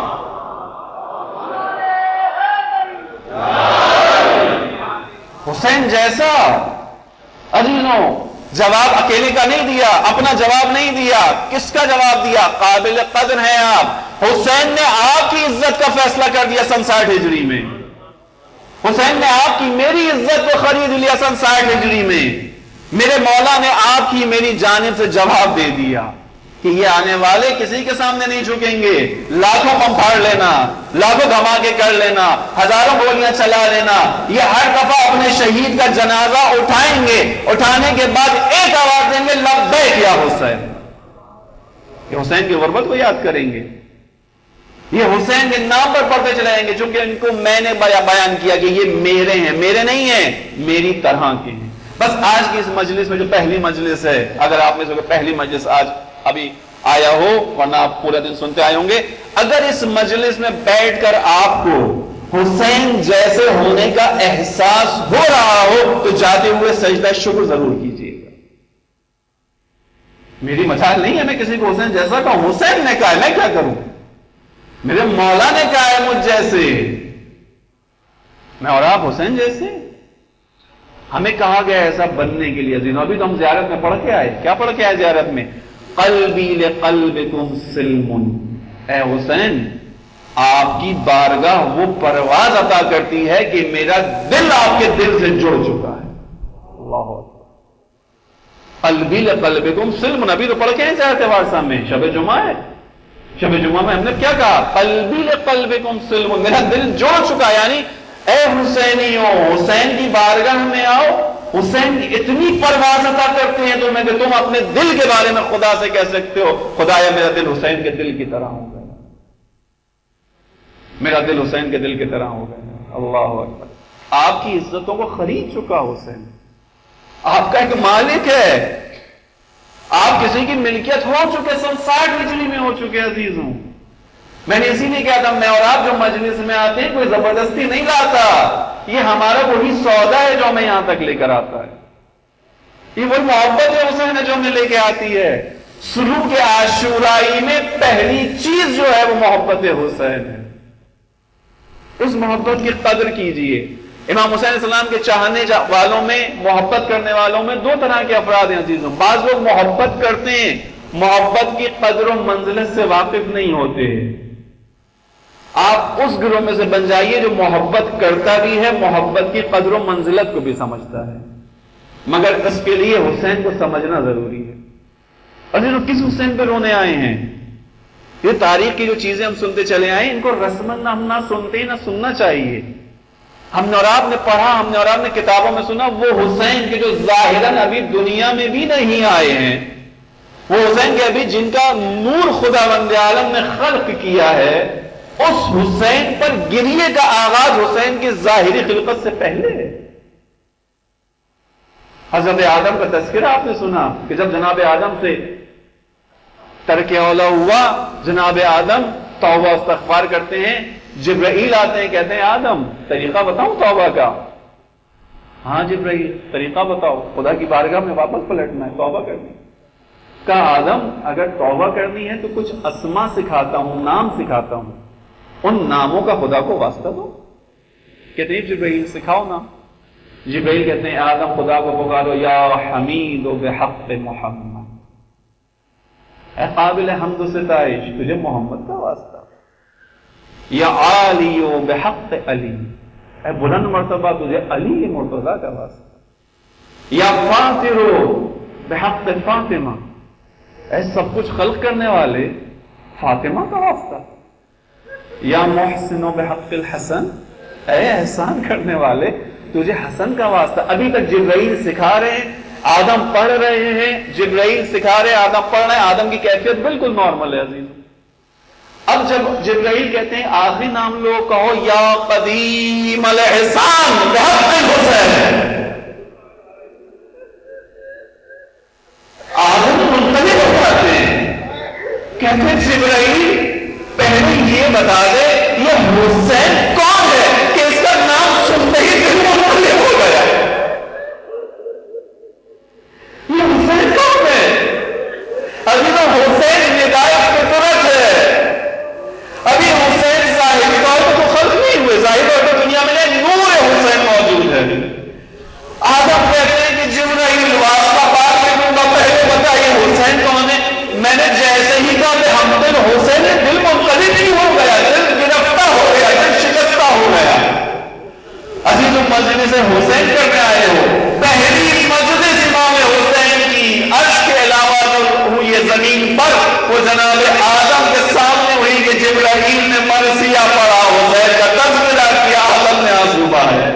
حسین جیسا. عزیزوں جواب اکیلے کا نہیں دیا، اپنا جواب نہیں دیا. کس کا جواب دیا؟ قابل قدر ہیں آپ. حسین نے آپ کی عزت کا فیصلہ کر دیا سن 60 ہجری میں. حسین نے آپ کی میری عزت کو خرید لیا سن 60 ہجری میں. میرے مولا نے آپ کی میری جانب سے جواب دے دیا کہ یہ آنے والے کسی کے سامنے نہیں جھکیں گے. لاکھوں بم پھاڑ لینا، لاکھوں دھماکے کر لینا، ہزاروں گولیاں چلا لینا، یہ ہر دفعہ اپنے شہید کا جنازہ اٹھائیں گے. اٹھانے کے بعد ایک آواز دیں گے لبیک یا حسین. یہ حسین کی غربت کو یاد کریں گے، یہ حسین کے نام پر پڑھتے چلے جائیں گے. چونکہ ان کو میں نے بیان کیا کہ یہ میرے ہیں، میرے نہیں ہیں، میری طرح کے ہیں. بس آج کی اس مجلس میں جو پہلی مجلس ہے، اگر آپ میں سے پہلی مجلس آج ابھی آیا ہو، ورنہ آپ پورا دن سنتے آئے ہوں گے، اگر اس مجلس میں بیٹھ کر آپ کو حسین جیسے ہونے کا احساس ہو رہا ہو تو جاتے ہوئے سجدہ شکر ضرور کیجیے گا۔ میری مجال نہیں ہے میں کسی کو حسین جیسا کہوں، حسین نے کہا ہے، میں کیا کروں؟ میرے مولا نے کہا ہے مجھ جیسے، میں اور آپ حسین جیسے؟ ہمیں کہا گیا ایسا بننے کے لیے عزیزوں۔ ابھی تو ہم زیارت میں پڑھ کے آئے، کیا پڑھ کے آئے زیارت میں؟ قلبی لقلبکم سلم، اے حسین آپ کی بارگاہ وہ پرواز عطا کرتی ہے کہ میرا دل آپ کے دل سے جڑ چکا ہے۔ اللہ اکبر۔ قلبی لقلبکم سلم، ابھی تو پڑھ کے ہیں زیارت وارثہ میں، شب جمعہ ہے، شب جمعہ میں ہم نے کیا کہا؟ قلبی لقلبکم سلم، میرا دل جڑ چکا، یعنی اے حسینیوں حسین کی بارگاہ میں آؤ، حسین کی اتنی پرواز عطا کرتے ہیں تمہیں کہ تم اپنے دل کے بارے میں خدا سے کہہ سکتے ہو خدایا میرا دل حسین کے دل کی طرح ہو گیا، میرا دل حسین کے دل کی طرح ہو گیا۔ اللہ اکبر۔ آپ کی عزتوں کو خرید چکا حسین، آپ کا ایک مالک ہے، آپ کسی کی ملکیت ہو چکے، 60 ہجری میں ہو چکے عزیزوں۔ میں نے اسی لیے کہا تھا میں اور آپ جو مجلس میں آتے ہیں کوئی زبردستی نہیں لاتا، یہ ہمارا وہی سودا ہے جو ہمیں یہاں تک لے کر آتا ہے، یہ وہی محبت ہے حسین ہے جو ہمیں لے کے آتی ہے۔ سلوک عاشورائی میں پہلی چیز جو ہے وہ محبت حسین ہے، اس محبت کی قدر کیجئے۔ امام حسین علیہ السلام کے چاہنے والوں میں، محبت کرنے والوں میں دو طرح کے افراد ہیں عزیزوں۔ بعض لوگ محبت کرتے ہیں، محبت کی قدر و منزلت سے واقف نہیں ہوتے، آپ اس گروہ میں سے بن جائیے جو محبت کرتا بھی ہے، محبت کی قدر و منزلت کو بھی سمجھتا ہے، مگر اس کے لیے حسین کو سمجھنا ضروری ہے۔ اور جو کس حسین پہ رونے آئے ہیں، یہ تاریخ کی جو چیزیں ہم سنتے چلے آئے ان کو رسمن ہم نہ سنتے نہ سننا چاہیے۔ ہم نے اور آپ نے پڑھا، ہم نے اور آپ نے کتابوں میں سنا، وہ حسین کے جو ظاہراً ابھی دنیا میں بھی نہیں آئے ہیں، وہ حسین کے ابھی جن کا نور خداوند عالم نے خلق کیا ہے، اس حسین پر گریے کا آغاز حسین کی ظاہری خلقت سے پہلے ہے۔ حضرت آدم کا تذکرہ آپ نے سنا کہ جب جناب آدم سے ترک اولا ہوا، جناب آدم توبہ استغفار کرتے ہیں، جبرائیل آتے ہیں کہتے ہیں آدم طریقہ بتاؤں توبہ کا؟ ہاں جبرائیل طریقہ بتاؤ، خدا کی بارگاہ میں واپس پلٹنا ہے، توبہ کرنی۔ کہا آدم اگر توبہ کرنی ہے تو کچھ اسما سکھاتا ہوں، نام سکھاتا ہوں، ان ناموں کا خدا کو واسطہ دو۔ کہتے ہیں جبرائیل سکھاؤ نام۔ جبرائیل کہتے ہیں آدم خدا کو پکارو، یا حمید و بحق محمد، اے قابل حمد و ستائش تجھے محمد کا واسطہ، یا عالی و بحق علی، اے بلند مرتبہ تجھے علی مرتضی کا واسطہ، یا فاطر بحق فاطمہ، اے سب کچھ خلق کرنے والے فاطمہ کا واسطہ، یا محسن و بحق الحسن، اے احسان کرنے والے تجھے حسن کا واسطہ۔ ابھی تک جبرائیل سکھا رہے ہیں، آدم پڑھ رہے ہیں، جبرائیل سکھا رہے ہیں، آدم پڑھ رہے ہیں، آدم کی کیفیت بالکل نارمل ہے عزیز۔ اب جب جبرائیل کہتے ہیں آخری نام لو، کہو یا قدیم الاحسان بحق الحسین، آدم منتظر ہو جاتے ہیں، کہتے ہیں جبرائیل پہلے یہ بتا دے یہ حسین کون ہے کہ اس کا نام سنتے ہی دل منتظر ہو گیا، یہ حسین کون ہے؟ عزیزوں حسین ندائے فطرت ہے، ابھی حسین ظاہری طور پر تو خلق نہیں ہوئے، ظاہری طور پر دنیا میں نور حسین موجود ہے۔ آدم کہتے ہیں کہ جبرائیل واسطہ بات میں پہلے بتائیے حسین کون ہے؟ میں نے جیسے ہی کہا کہ ہم دل حسین دل منقلب نہیں ہو گیا، دل گرفتہ ہو گیا، دل شکستہ ہو گیا۔ عزیزوں مجلس حسین کرنے آئے ہو، پہلی مجلس امام حسین کی عرش کے علاوہ جو ہوئی ہے زمین پر وہ جناب آدم کے سامنے ہوئی کہ جبرائیل نے مرثیہ پڑھا، حسین کا تذکرہ کیا، عالم نے آنسو بہائے۔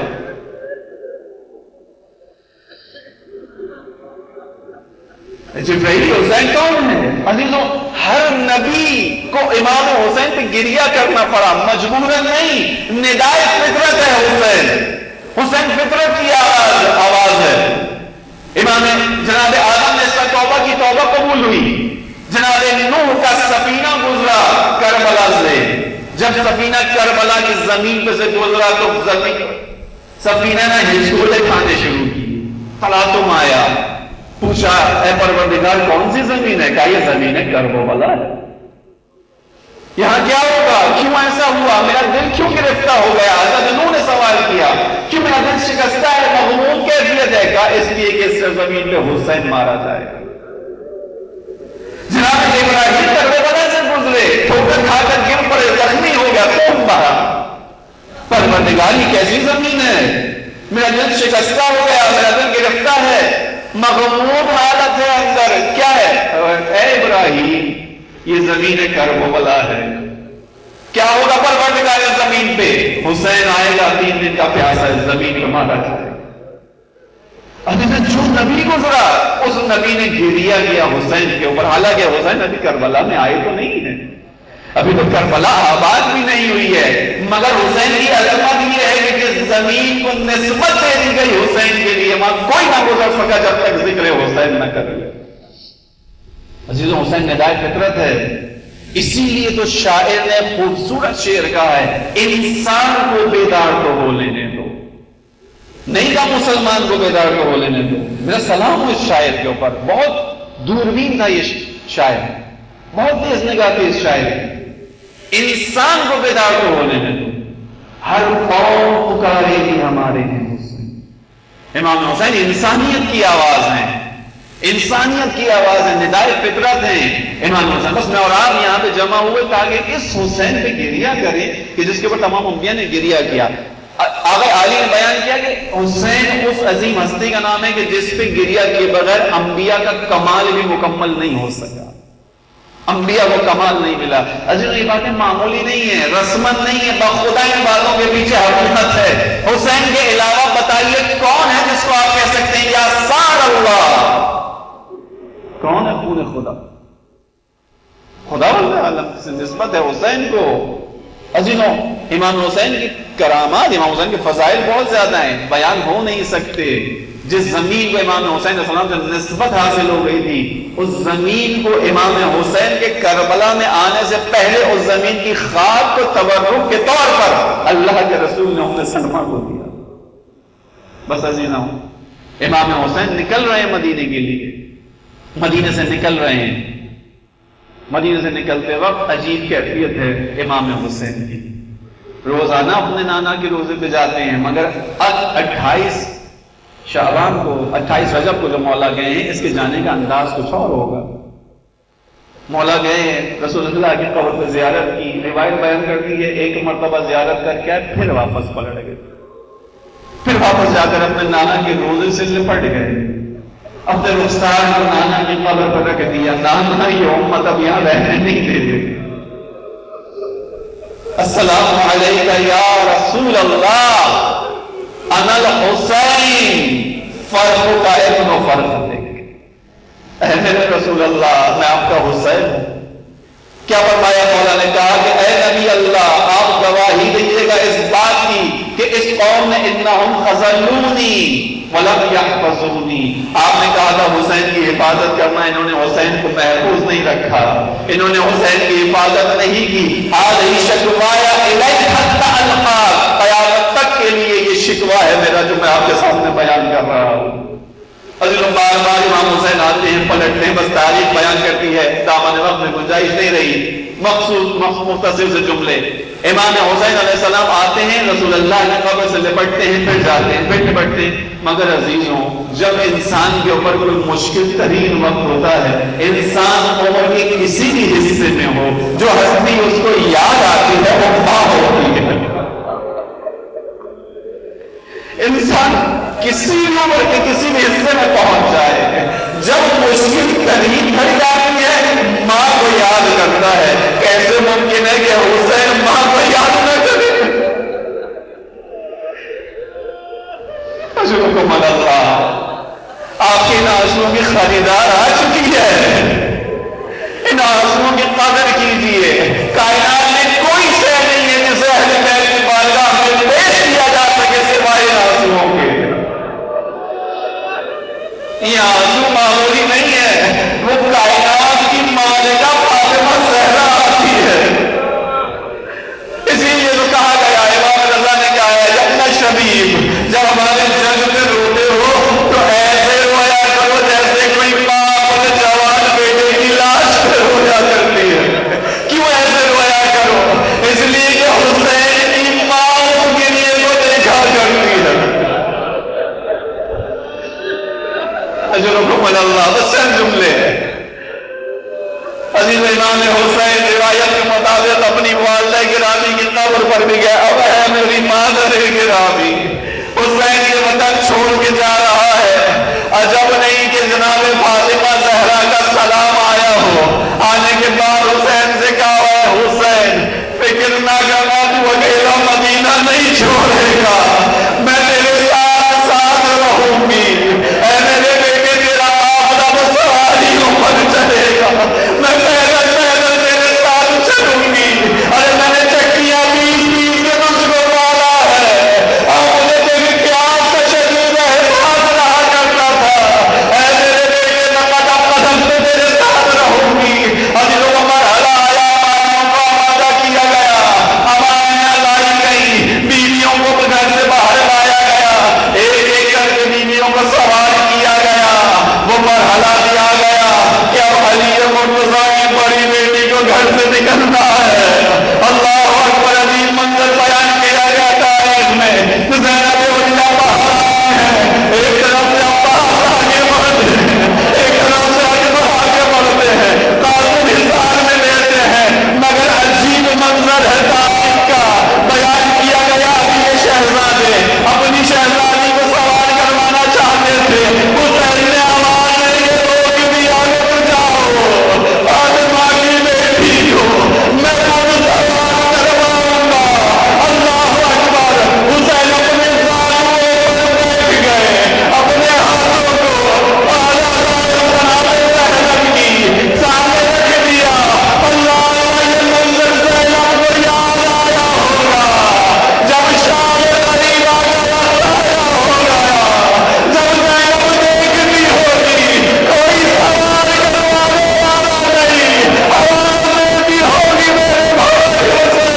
جبرائیل حسین کون ہے عزیزوں؟ ہر نبی کو امام حسین پہ گریہ کرنا پڑا، مجبوراً نہیں، ندائے فطرت ہے حسین، حسین فطرت کی آواز ہے۔ امام جناب آدم نے اس کا توبہ کی، توبہ قبول ہوئی۔ جناب نوح کا سفینہ گزرا کربلا سے، جب سفینہ کربلا کی زمین پہ سے گزرا تو سفینہ نے ہچکولے کھانے شروع کی۔ تلاتم آیا، پوچھا اے پروردگار کون سی زمین ہے؟ کہا یہ زمین ہے کربلا ہے، یہاں کیا ہوگا؟ کیوں ایسا ہوا؟ میرا دل کیوں گرفتہ ہو گیا؟ حضرت نوح نے سوال کیا کیوں میرا دل شکستہ ہے، مغموم کیفیت ہے؟ کہا اس لیے کہ اس زمین پہ حسین مارا جائے گا۔ جناب ابراہیم کربلا سے گزرے، ٹھوکر کھا کر گر پڑے، زخمی ہو گیا، خون بہا۔ پروردگار یہ کیسی زمین ہے؟ میرا دل شکستہ ہو گیا، میرا دل گرفتہ ہے، مغموم حالت ہے اندر۔ کیا ہے؟ اے ابراہیم یہ زمین کربلا ہے، کیا ہوگا پروردگار اس زمین پہ؟ حسین آئے گا، 3 دن کا پیاسا ہے، زمین کو مارا جائے گا۔ جو نبی گزرا اس نبی نے گریا کیا حسین کے اوپر، حالانکہ حسین ابھی کربلا میں آئے تو نہیں ہے، ابھی تو کربلا آباد بھی نہیں ہوئی ہے، مگر حسین کی عظمت یہ ہے کہ جس زمین کو نسبت دے دی گئی حسین کے لیے وہاں کوئی نہ گزر سکا جب تک ذکر حسین نہ کر لے۔ عزیزوں حسین ندائے فطرت ہے، اسی لیے تو شاعر نے خوبصورت شعر کہا ہے، انسان کو بیدار تو ہو لینے دو، نہیں کہا مسلمان کو بیدار تو ہو لینے دو۔ میرا سلام ہو اس شاعر کے اوپر، بہت دوربین تھا یہ شاعر، بہت تیز نگاہ تھی اس شاعر کی۔ انسان کو بیدار تو ہو لینے دو، ہر قوم پکارے گی ہمارے ہیں حسین۔ امام حسین انسانیت کی آواز ہیں، انسانیت کی آواز ہے، ندائے فطرت ہیں امام حسین۔ بس میں اور آپ یہاں پہ جمع ہوئے تاکہ اس حسین پہ گریا کریں کہ جس کے اوپر تمام انبیاء نے گریا کیا۔ آقا علی نے بیان کیا کہ حسین اس عظیم ہستی کا نام ہے کہ جس پہ گریا کیے بغیر انبیاء کا کمال بھی مکمل نہیں ہو سکا، انبیاء کو کمال نہیں ملا۔ عزیزوں یہ باتیں معمولی نہیں ہیں، رسمن نہیں ہے، بخدا ان باتوں کے پیچھے حکمت ہے۔ حسین کے علاوہ بتائیے کون ہے جس کو آپ کہہ سکتے ہیں یا سار اللہ؟ کون ہے؟ پورے خدا، خدا عالم سے نسبت ہے حسین کو۔ عزیزوں امام حسین کی کرامات، امام حسین کے فضائل بہت زیادہ ہیں، بیان ہو نہیں سکتے۔ جس زمین کو امام حسین علیہ السلام سے نسبت حاصل ہو گئی تھی، اس زمین کو امام حسین کے کربلا میں آنے سے پہلے اس زمین کی خاک کو تبرک کے طور پر اللہ کے رسول نے اپنے سلمہ کو دیا۔ بس عزیزوں امام حسین نکل رہے ہیں مدینے کے لیے، مدینے سے نکل رہے ہیں، مدینے سے نکلتے وقت عجیب کیفیت ہے امام حسین کی۔ روزانہ اپنے نانا کے روزے پہ جاتے ہیں، مگر 28 شعبان کو، 28 رجب کو جو مولا گئے ہیں، اس کے جانے کا انداز کچھ اور ہوگا۔ مولا گئے ہیں، رسول اللہ کی قبر پہ زیارت کی، روایت بیان کرتی ہے ایک مرتبہ زیارت کر کے پھر واپس پلٹ گئے، پھر واپس جا کر اپنے نانا کے روزے سے لپٹ گئے، اپنے رخسار کو نانا کی قبر پر رکھ دیا۔ نانا یہ امت اب یہاں رہنے نہیں دے دے۔ السلام علیکہ یا رسول اللہ، انا الحسین فرق کا ابن فرق۔ اے میرے رسول اللہ میں آپ کا حسین ہوں۔ کیا فرمایا مولا نے؟ کہا کہ اے نبی اللہ آپ گواہی دیجیے گا اس بات کی کہ اس قوم نے انہم خذلونی ولم یحفظونی، آپ نے کہا تھا حسین کی حفاظت کرنا، انہوں نے حسین کو محفوظ نہیں رکھا، انہوں نے حسین کی حفاظت نہیں کی۔ آج ہی شکوایا الیک حتی القاک، قیامت تک کے لیے یہ شکوہ ہے میرا جو میں آپ کے سامنے بیان کر رہا ہوں۔ عزیزوں بار بار امام حسین آتے ہیں، پلٹتے ہیں، بس تاریخ بیان کرتی ہے، دامن وقت میں گنجائش نہیں رہی، مختصر سے جملے۔ امام حسین علیہ السلام آتے ہیں، رسول اللہ کی قبر سے لپٹتے ہیں، پھر جاتے ہیں، پھر لپٹتے ہیں۔ مگر عزیزوں جب انسان کے اوپر کوئی مشکل ترین وقت ہوتا ہے، انسان عمر کے کسی بھی حصے میں ہو، جو ہستی اس کو یاد آتی ہے وہ ماں ہوتی ہے۔ انسان کسی عمر کے کسی بھی حصے میں پہنچ جائے، جب مشکل ترین گھڑی آتی ہے ماں کو یاد کرتا ہے۔ کیسے ممکن ہے کہ حسین ماں کو یاد نہ کرے؟ حکم اللہ، آپ کے ان آنسوؤں کی خریدار آ چکی ہے، ان آنسوؤں کی قدر کیجیے۔ کائنات میں کوئی شے نہیں ہے جسے اہل بیت کی بارگاہ میں پیش کیا جا سکے سوائے ان آنسوؤں کے۔ عزیز امام حسین روایت کے مطابق اپنی والدہ گرامی کی قبر پر بھی گیا، اب ہے میری مادر گرامی، حسین کے وطن چھوڑ کے جا رہا ہے۔ عجب نہیں کہ جناب فاطمہ زہرا کا سلام آیا ہو، آنے کے بعد حسین سے کہا ہے حسین فکر نہ کرنا، تو اکیلا مدینہ نہیں چھوڑے گا، میں تیرے ساتھ ساتھ رہوں گی، اے میرے بیٹے تیرا آپ رب ساری عمر چلے گا، میں پیدل پیدل تیرے ساتھ چلوں گی، ارے میں نے چکیاں پیس پیس کے تجھ کو پالا ہے، اور مجھے تیری پیاس کا شدید احساس رہا کرتا تھا، اے میرے بیٹے میں قدم قدم سے تیرے ساتھ رہوں گی۔ ابھی لوگ مرحلہ آیا، امانوں کو آمادہ کیا گیا، امانیاں لائی گئی، بیویوں کو گھر سے باہر لایا گیا، ایک ایک کر کے بیویوں کو سوار کیا گیا، وہ مرحلہ دیا گیا کہ اب علی مرتضیٰ کی بڑی بیٹی کو گھر سے نکلنا ہے۔ اللہ اکبر، عظیم منظر بیان کیا گیا تاریخ میں، زینب ولیہ باہر آئی ہے، ایک طرف سے عباس آگے بڑھتے ہیں، ایک طرف سے اکبر آگے بڑھتے ہیں، قاسم حصار میں لیتے ہیں، مگر عجیب منظر ہے تاریخ کا، بیان کیا گیا کہ یہ شہزادے اپنی شہزادی کو سوار کروانا چاہتے تھے، حسین نے آواز دے کے روک دیا کہ تو جاؤ، فاطمہ کی بیٹی ہو، میں خود سوار کرواؤں گا۔ اللہ اکبر، حسین اپنے زانوؤں پر بیٹھ گئے، اپنے ہاتھوں کو اعلیٰ زینب کی سامنے رکھ دیا۔ اللہ، یہ منظر زینب کو یاد آیا ہوگا، جب شام قریب آ گیا آیا ہوگا، جب زینب دیکھتی ہوگی کوئی سوار کروانے والا نہیں، آواز دیتی ہوگی میرے بھائی حسین۔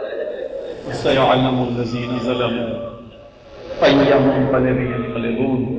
سيعلم الذين ظلموا أي منقلب ينقلبون